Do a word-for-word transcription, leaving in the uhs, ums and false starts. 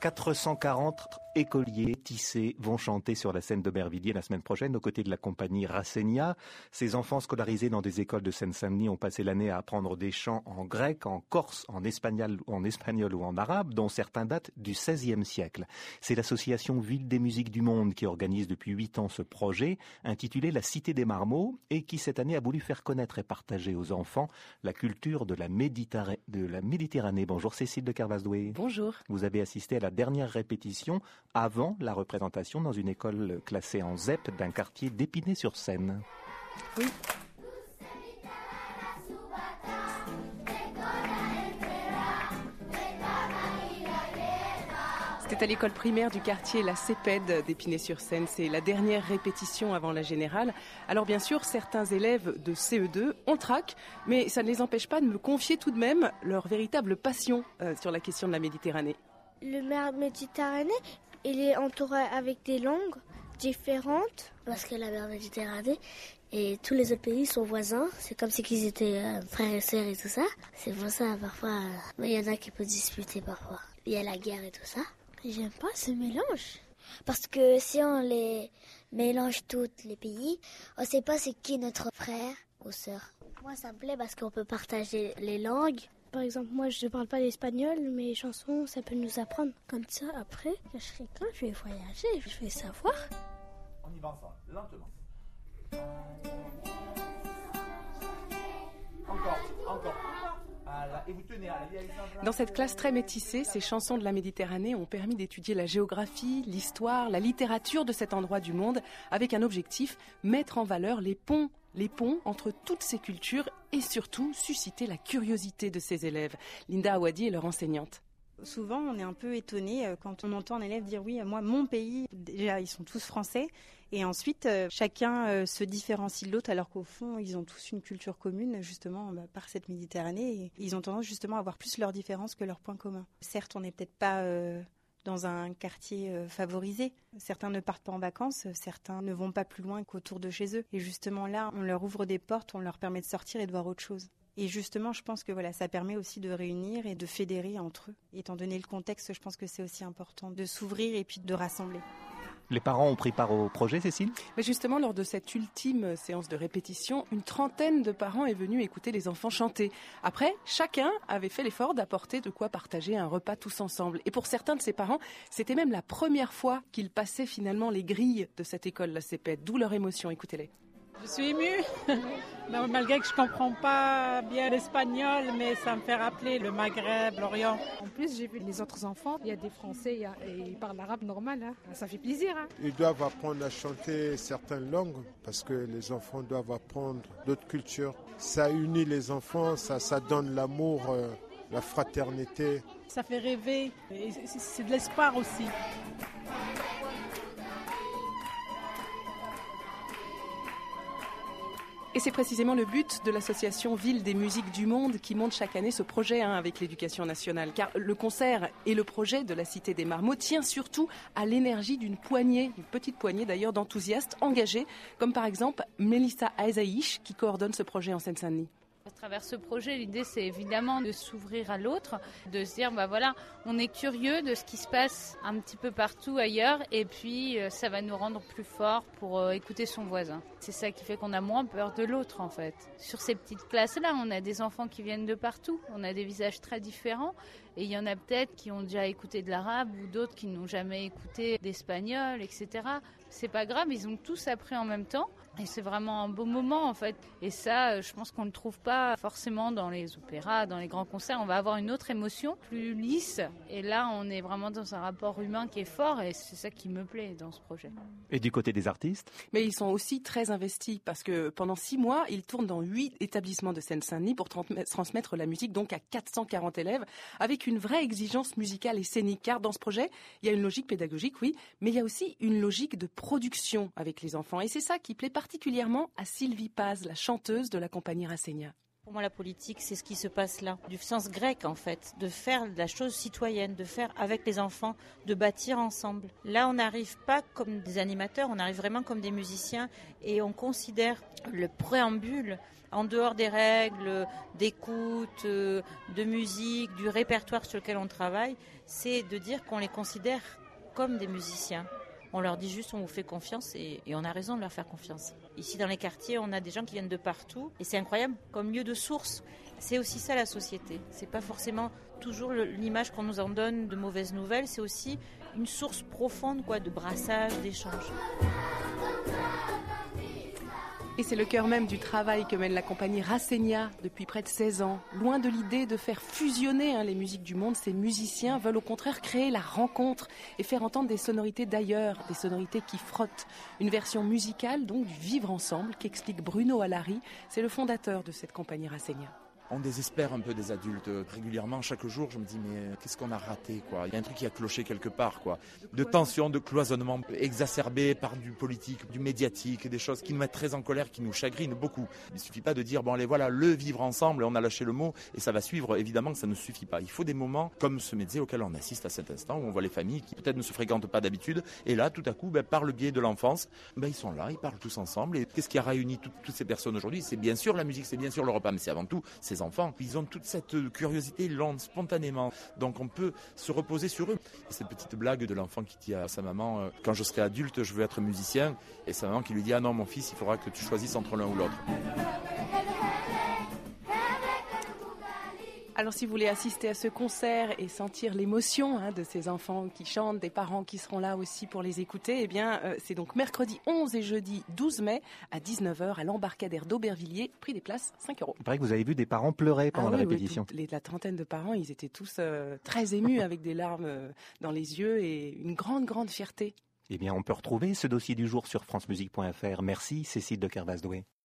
quatre cent quarante écoliers tissés vont chanter sur la scène d'Aubervilliers la semaine prochaine aux côtés de la compagnie Rasenia. Ces enfants scolarisés dans des écoles de Seine-Saint-Denis ont passé l'année à apprendre des chants en grec, en corse, en espagnol, en espagnol ou en arabe, dont certains datent du seizième siècle. C'est l'association Ville des musiques du monde qui organise depuis huit ans ce projet, intitulé La Cité des Marmots, et qui cette année a voulu faire connaître et partager aux enfants la culture de la, Méditerra- de la Méditerranée. Bonjour Cécile de Carvasdoué. Bonjour. Vous avez assisté à la dernière répétition avant la représentation dans une école classée en Z E P d'un quartier d'Épinay-sur-Seine. Oui. C'était à l'école primaire du quartier La Cépède d'Épinay-sur-Seine. C'est la dernière répétition avant la générale. Alors bien sûr, certains élèves de C E deux ont le trac, mais ça ne les empêche pas de me confier tout de même leur véritable passion euh, sur la question de la Méditerranée. Le mer Méditerranée, il est entouré avec des langues différentes. Parce que la mer Méditerranée et tous les autres pays sont voisins. C'est comme si ils étaient euh, frères et sœurs et tout ça. C'est pour ça, parfois, euh, mais il y en a qui peuvent disputer parfois. Il y a la guerre et tout ça. J'aime pas ce mélange. Parce que si on les mélange tous les pays, on sait pas c'est qui notre frère ou sœur. Moi, ça me plaît parce qu'on peut partager les langues. Par exemple, moi, je ne parle pas l'espagnol, mais les chansons, ça peut nous apprendre. Comme ça, après, quand je serai quand je vais voyager, je vais savoir. On y va ensemble, lentement. Encore, encore. Voilà. Et vous tenez à la... Dans cette classe très métissée, ces chansons de la Méditerranée ont permis d'étudier la géographie, l'histoire, la littérature de cet endroit du monde, avec un objectif, mettre en valeur les ponts les ponts entre toutes ces cultures et surtout susciter la curiosité de ces élèves. Linda Awadi est leur enseignante. Souvent, on est un peu étonné quand on entend un élève dire « oui, moi, mon pays », déjà, ils sont tous français, et ensuite, chacun se différencie de l'autre, alors qu'au fond, ils ont tous une culture commune, justement, par cette Méditerranée, et ils ont tendance justement à avoir plus leurs différences que leurs points communs. Certes, on n'est peut-être pas... Euh, dans un quartier euh, favorisé. Certains ne partent pas en vacances, certains ne vont pas plus loin qu'autour de chez eux. Et justement là, on leur ouvre des portes, on leur permet de sortir et de voir autre chose. Et justement, je pense que voilà, ça permet aussi de réunir et de fédérer entre eux. Étant donné le contexte, je pense que c'est aussi important de s'ouvrir et puis de rassembler. Les parents ont pris part au projet, Cécile ? Mais justement, lors de cette ultime séance de répétition, une trentaine de parents est venue écouter les enfants chanter. Après, chacun avait fait l'effort d'apporter de quoi partager un repas tous ensemble. Et pour certains de ces parents, c'était même la première fois qu'ils passaient finalement les grilles de cette école, la Cépède, d'où leur émotion. Écoutez-les. Je suis émue, malgré que je ne comprends pas bien l'espagnol, mais ça me fait rappeler le Maghreb, l'Orient. En plus, j'ai vu les autres enfants, il y a des Français il y a, et ils parlent l'arabe normal, hein. Ça fait plaisir. Hein. Ils doivent apprendre à chanter certaines langues parce que les enfants doivent apprendre d'autres cultures. Ça unit les enfants, ça, ça donne l'amour, euh, la fraternité. Ça fait rêver, et c'est de l'espoir aussi. Et c'est précisément le but de l'association Ville des musiques du monde qui monte chaque année ce projet hein, avec l'éducation nationale. Car le concert et le projet de la Cité des Marmots tient surtout à l'énergie d'une poignée, une petite poignée d'ailleurs d'enthousiastes engagés, comme par exemple Melissa Azaïch qui coordonne ce projet en Seine-Saint-Denis. À travers ce projet, l'idée c'est évidemment de s'ouvrir à l'autre, de se dire bah voilà, on est curieux de ce qui se passe un petit peu partout ailleurs et puis euh, ça va nous rendre plus forts pour euh, écouter son voisin. C'est ça qui fait qu'on a moins peur de l'autre en fait. Sur ces petites classes-là, on a des enfants qui viennent de partout, on a des visages très différents et il y en a peut-être qui ont déjà écouté de l'arabe ou d'autres qui n'ont jamais écouté d'espagnol, et cetera. C'est pas grave, ils ont tous appris en même temps. Et c'est vraiment un beau moment en fait. Et ça, je pense qu'on ne le trouve pas forcément dans les opéras, dans les grands concerts. On va avoir une autre émotion, plus lisse. Et là, on est vraiment dans un rapport humain qui est fort et c'est ça qui me plaît dans ce projet. Et du côté des artistes ? Mais ils sont aussi très investis parce que pendant six mois, ils tournent dans huit établissements de Seine-Saint-Denis pour transmettre la musique donc à quatre cent quarante élèves avec une vraie exigence musicale et scénique. Car dans ce projet, il y a une logique pédagogique, oui, mais il y a aussi une logique de production avec les enfants. Et c'est ça qui plaît particulièrement à Sylvie Paz, la chanteuse de la compagnie Rasenia. Pour moi, la politique, c'est ce qui se passe là, du sens grec en fait, de faire de la chose citoyenne, de faire avec les enfants, de bâtir ensemble. Là, on n'arrive pas comme des animateurs, on arrive vraiment comme des musiciens et on considère le préambule en dehors des règles, d'écoute, de musique, du répertoire sur lequel on travaille, c'est de dire qu'on les considère comme des musiciens. On leur dit juste on vous fait confiance et, et on a raison de leur faire confiance. Ici dans les quartiers, on a des gens qui viennent de partout et c'est incroyable comme lieu de source. C'est aussi ça la société. C'est pas forcément toujours le, l'image qu'on nous en donne de mauvaises nouvelles, c'est aussi une source profonde quoi, de brassage, d'échange. Et c'est le cœur même du travail que mène la compagnie Rasenia depuis près de seize ans. Loin de l'idée de faire fusionner hein, les musiques du monde, ces musiciens veulent au contraire créer la rencontre et faire entendre des sonorités d'ailleurs, des sonorités qui frottent. Une version musicale donc du vivre ensemble qu'explique Bruno Allari, c'est le fondateur de cette compagnie Rasenia. On désespère un peu des adultes. Régulièrement, chaque jour, je me dis, mais qu'est-ce qu'on a raté, quoi ? Il y a un truc qui a cloché quelque part, quoi. De tension, de cloisonnement exacerbé par du politique, du médiatique, des choses qui nous mettent très en colère, qui nous chagrinent beaucoup. Il ne suffit pas de dire, bon, allez, voilà, le vivre ensemble, on a lâché le mot, et ça va suivre. Évidemment que ça ne suffit pas. Il faut des moments comme ce métier auquel on assiste à cet instant, où on voit les familles qui peut-être ne se fréquentent pas d'habitude, et là, tout à coup, ben, par le biais de l'enfance, ben, ils sont là, ils parlent tous ensemble. Et qu'est-ce qui a réuni tout, toutes ces personnes aujourd'hui ? C'est bien sûr la musique, c'est bien sûr le repas, mais c'est avant tout ces enfants. Ils ont toute cette curiosité, ils l'ont spontanément. Donc on peut se reposer sur eux. Et cette petite blague de l'enfant qui dit à sa maman euh, « Quand je serai adulte, je veux être musicien ». Et sa maman qui lui dit « Ah non, mon fils, il faudra que tu choisisses entre l'un ou l'autre ». Alors si vous voulez assister à ce concert et sentir l'émotion hein, de ces enfants qui chantent, des parents qui seront là aussi pour les écouter, eh bien euh, c'est donc mercredi onze et jeudi douze mai à dix-neuf heures à l'embarcadère d'Aubervilliers, prix des places cinq euros. Il paraît que vous avez vu des parents pleurer pendant ah, la oui, répétition. Oui, les, la trentaine de parents, ils étaient tous euh, très émus avec des larmes euh, dans les yeux et une grande, grande fierté. Eh bien, on peut retrouver ce dossier du jour sur francemusique point f r. Merci Cécile de Kervas-Doué.